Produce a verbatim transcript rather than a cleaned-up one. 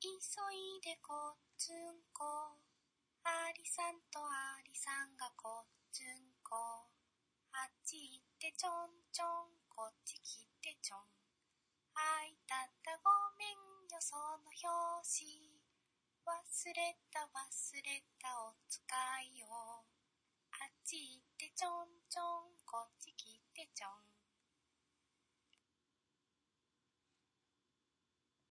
急いでこっつんこ、アリさんとアリさんがこっつんこ、あっち行ってちょんちょん、こっち来てちょん。あいたったごめんよその表紙、忘れた忘れたお使いよ。